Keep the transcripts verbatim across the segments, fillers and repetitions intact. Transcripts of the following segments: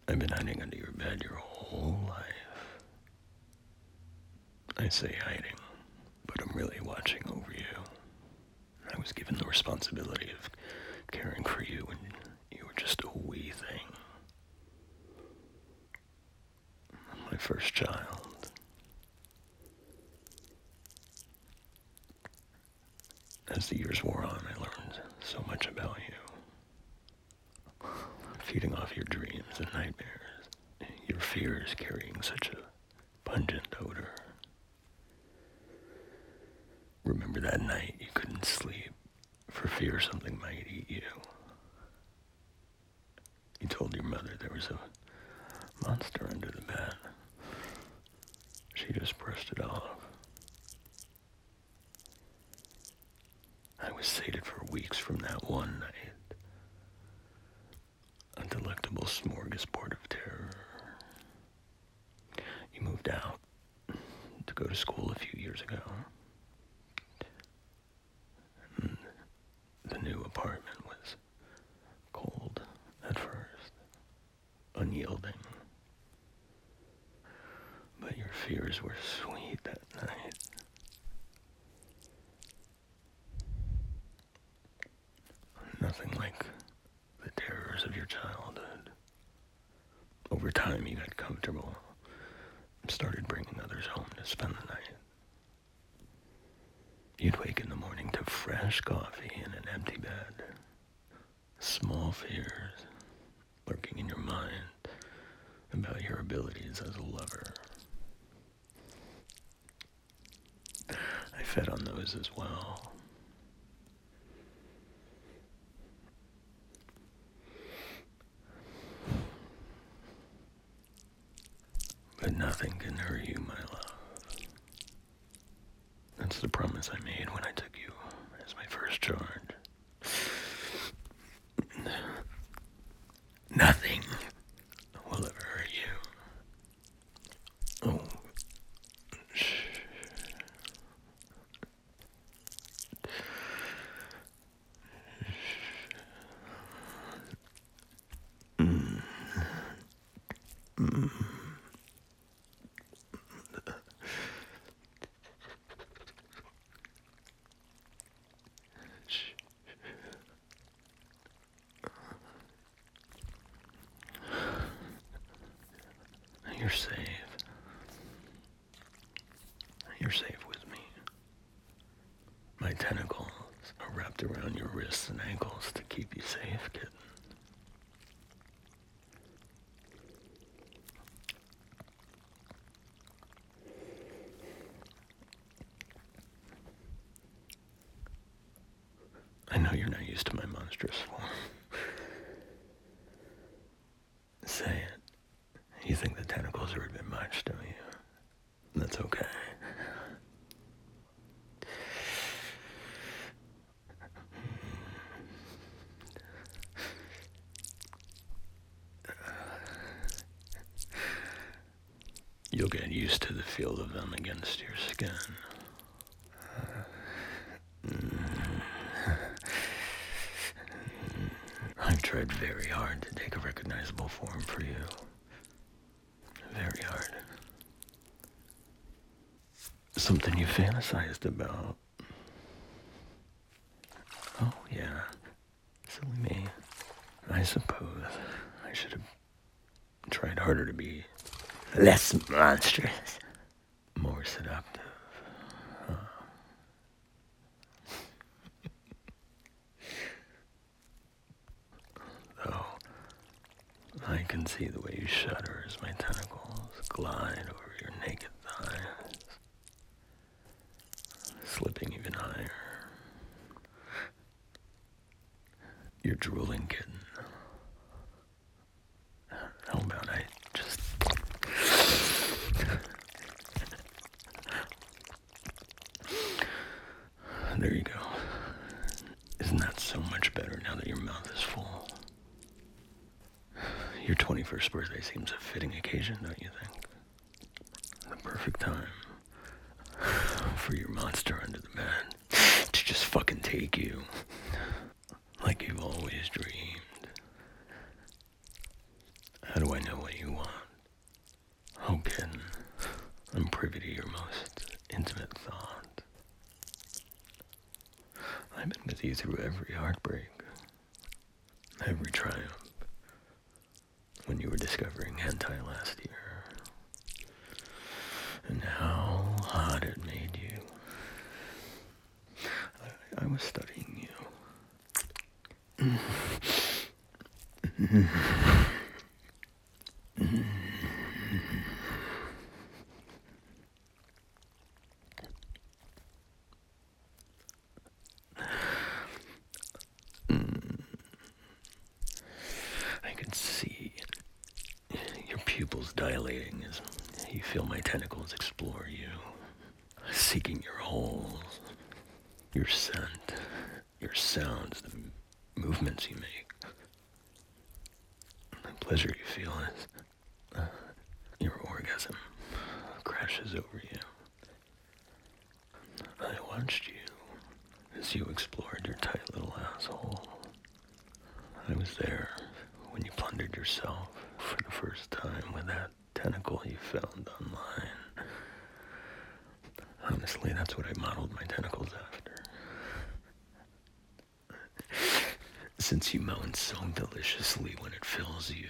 I've been hiding under your bed your whole life. I say hiding, but I'm really watching over you. I was given the responsibility of caring for you when you were just a wee thing. My first child. As the years wore on, I learned so much about you. Feeding off your dreams and nightmares, your fears carrying such a pungent odor. Remember that night you couldn't sleep for fear something might eat you. You told your mother there was a monster under the bed. She just brushed it off. I was sated for weeks from that one night. A delectable smorgasbord of terror. You moved out to go to school a few years ago. And the new apartment was cold at first, unyielding. But your fears were sweet that night. Nothing like the terrors of your childhood. Over time, you got comfortable and started bringing others home to spend the night. You'd wake in the morning to fresh coffee in an empty bed. Small fears lurking in your mind about your abilities as a lover. I fed on those as well. But nothing can hurt you, my love. That's the promise I made when I took you as my first charge. Nothing will ever hurt you. Oh, shh. Mm. Mm. You're safe. You're safe with me. My tentacles are wrapped around your wrists and ankles to keep you safe, kitten. I know you're not used to my monstrous form. Say it. You think the tentacles are a bit much, don't you? That's okay. You'll get used to the feel of them against your skin. I've tried very hard to take a recognizable form for you. Very hard. Something you fantasized about. Oh, yeah. Silly me. I suppose I should have tried harder to be less monstrous, more seductive. Huh. Though I can see the way you shudder as my tentacles glide over your naked thighs, slipping even higher. You're drooling, kitten. How about I just... There you go. Isn't that so much better now that your mouth is full? Your twenty-first birthday seems a fitting occasion, don't you think? The perfect time for your monster under the bed to just fucking take you like you've always dreamed. How do I know what you want? Oh, kitten, I'm privy to your most intimate thoughts. I've been with you through every heartbreak, every triumph. When you were discovering hentai last year, and how hot it made you. I, I was studying you. I could see your pupils dilating as you feel my tentacles explore you, seeking your holes, your scent, your sounds, the movements you make. The pleasure you feel as uh, your orgasm crashes over you. I watched you as you explored your tight little asshole. I was there when you plundered yourself for the first time with that tentacle you found online. Honestly, that's what I modeled my tentacles after. Since you moan so deliciously when it fills you.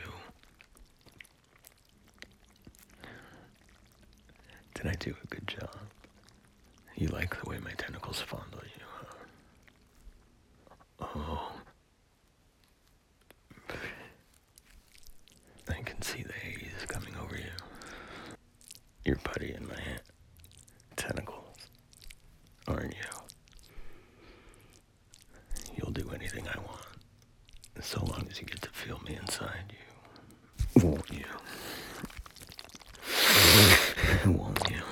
Did I do a good job? You like the way my tentacles fondle you, huh? Oh. I can see the haze coming over you. You're putty in my hand. Tentacles, aren't you? You'll do anything I want, so long as you get to feel me inside you. Won't you? Won't you?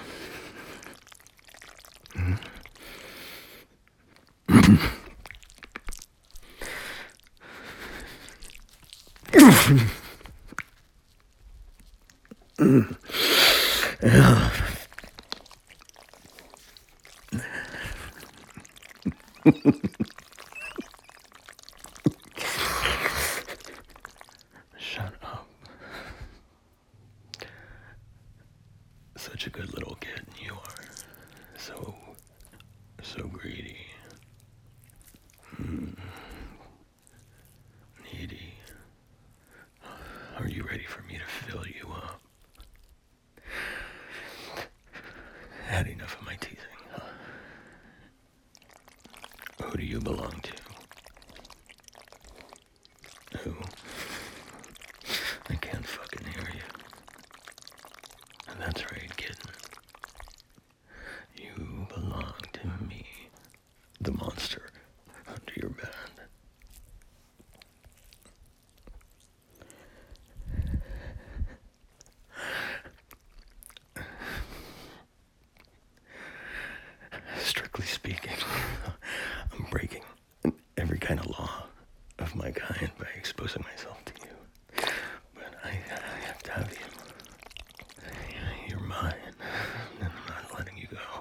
Shut up. Such a good little kid you are. So, so greedy. Mm. Needy. Are you ready for me to fill you up? Had enough of my teasing, huh? Who do you belong to? Who? I can't fucking hear you. That's right, kitten. You belong to me. The monster under your bed. Strictly speaking, I'm breaking every kind of law of my kind by exposing myself to you. But I, I have to have you. You're mine, and I'm not letting you go.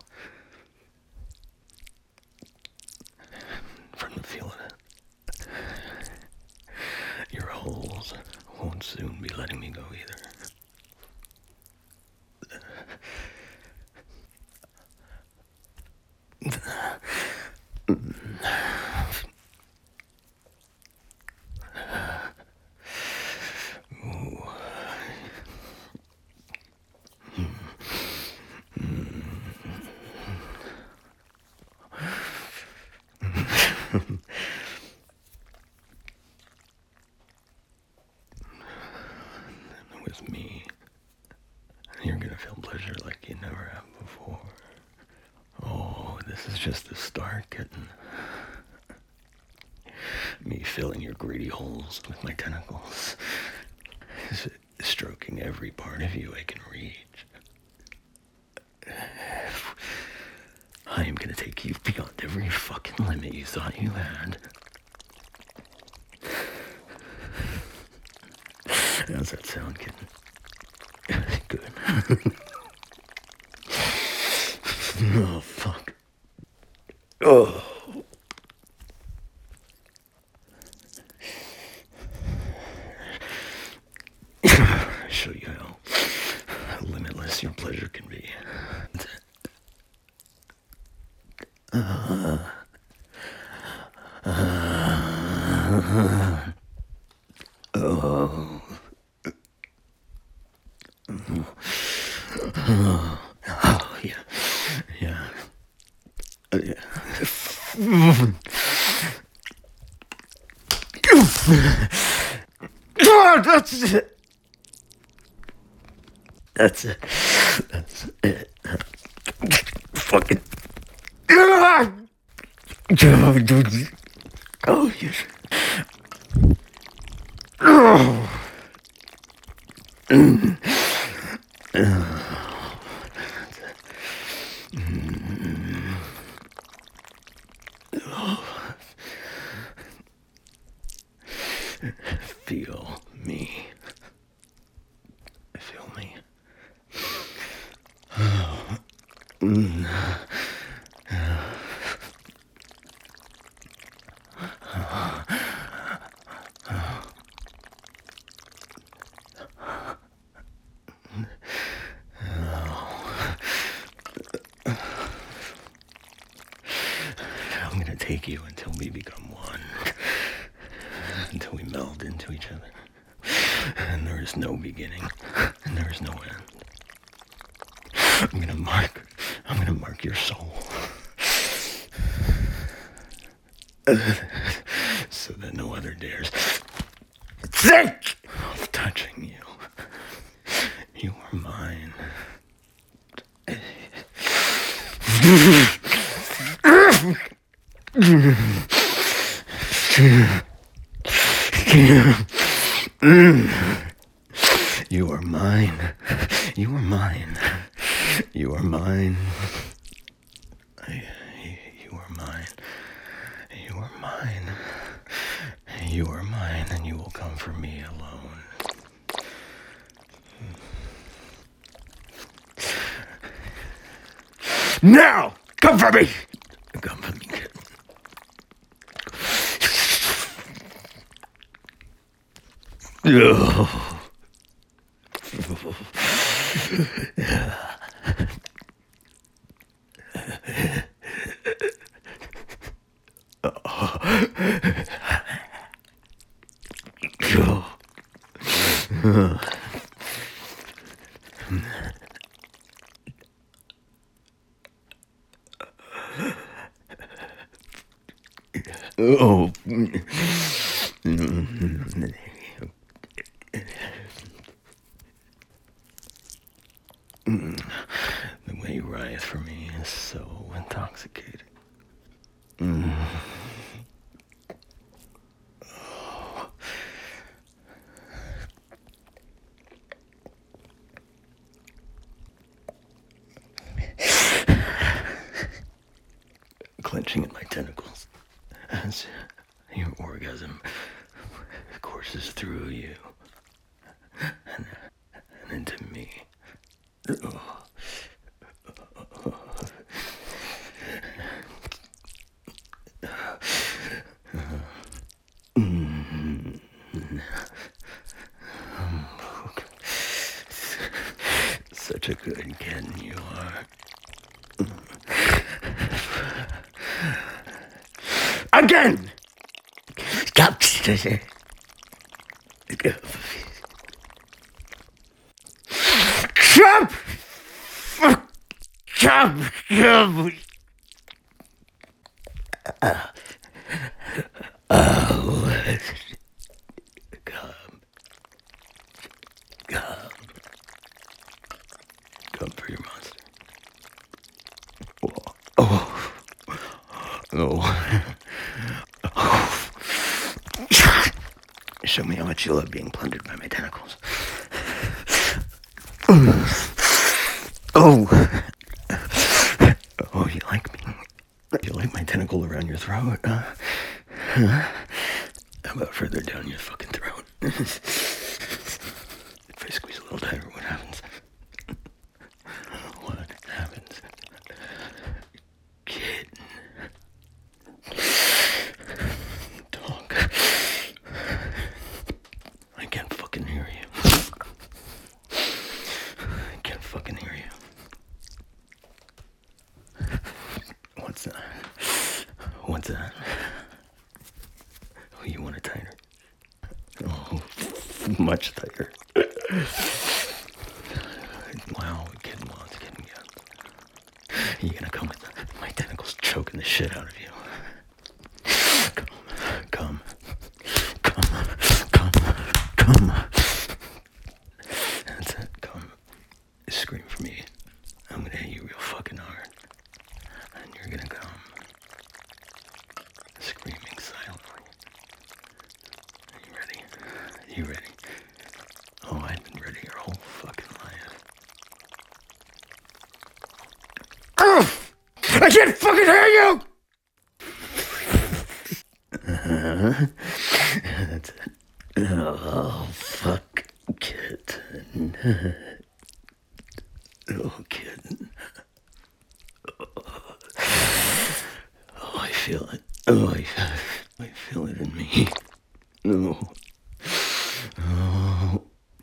From the feel of it. Your holes won't soon be letting me go either. With me, you're gonna feel pleasure like you never have before. Oh, this is just the start, kitten. Me filling your greedy holes with my tentacles, stroking every part of you I can reach. I am gonna take you beyond every fucking limit you thought you had. How's that sound, kitten? Good. Oh, fuck. Oh. show you how limitless your pleasure can be. Uh, uh, oh. Oh, yeah. Yeah. Uh, yeah. That's it. That's it. That's it. Fucking. Oh, yes. Oh. Mm. Oh. Mm. Oh. Feel me. Feel me. Oh. Mm. I'm gonna take you until we become one. Until we meld into each other. And there is no beginning. And there is no end. I'm gonna mark. I'm gonna mark your soul. So that no other dares think of touching you. You are mine. You are mine. You are mine. You are mine. You are mine. You are mine. You are mine, and you will come for me alone. Now! Come for me! Come for me, kid. Oh. Oh. The way you writhe for me is so intoxicating. Mm. Oh. Clenching at my tentacles as your orgasm courses through you and, and into me. Oh. Such a good kid you are. Again! Stop. Stop. Stop. Stop. Oh. Come. Come. Come for your monster. Oh. Oh. Oh. Show me how much you love being plundered by my tentacles. Oh. Oh, you like me? You like my tentacle around your throat? Uh, huh? How about further down your fucking throat? If I squeeze a little tighter, what happens? What happens? Kitten. Talk. I can't fucking hear you. How's that? Oh, you want it tighter? Oh, much tighter. Wow, kid wants getting out. You gonna come with my tentacles choking the shit out of you? Come, come, come, come, come. That's it. Come, scream for me. I'm gonna hit you real fucking hard, and you're gonna come, screaming silently. Are you ready? Are you ready? Oh, I've been ready your whole fucking life. I can't fucking hear you! Uh-huh. That's it. Oh, fuck, kitten. Oh, kitten. Oh, I feel it. Oh, I, I feel it in me. No. Oh.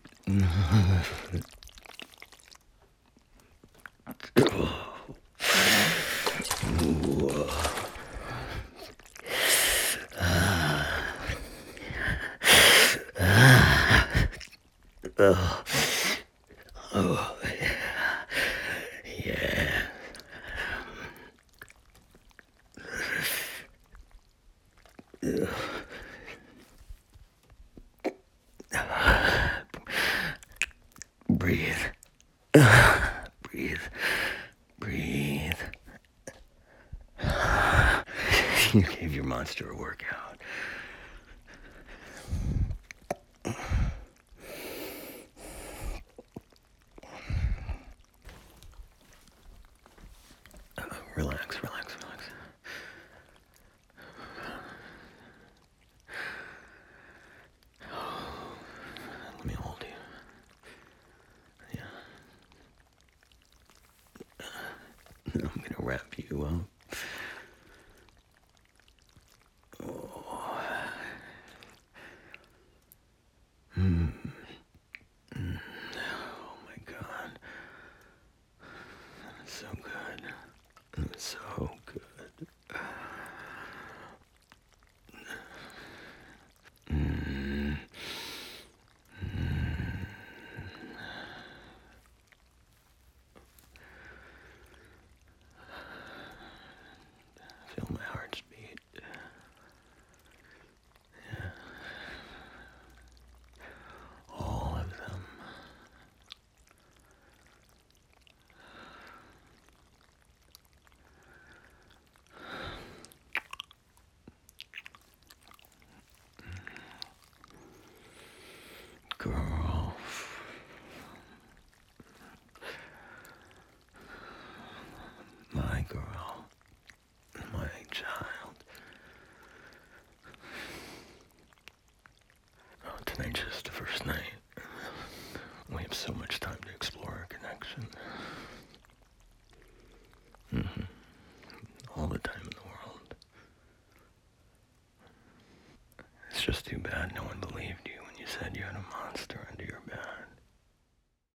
Oh, oh, yeah. Breathe. Breathe. Breathe. You gave your monster a workout. Relax, relax, relax. Let me hold you. Yeah. I'm gonna wrap you up. Oh. Mm. Mm. Oh my God. So good. So good. Mm. Mm. Feel my heart's beat. Yeah. All of them. Girl. My girl. My child. Oh, tonight's just the first night. We have so much time to explore our connection. Mm-hmm. All the time in the world. It's just too bad no one believed you when you said you had a monster under your bed.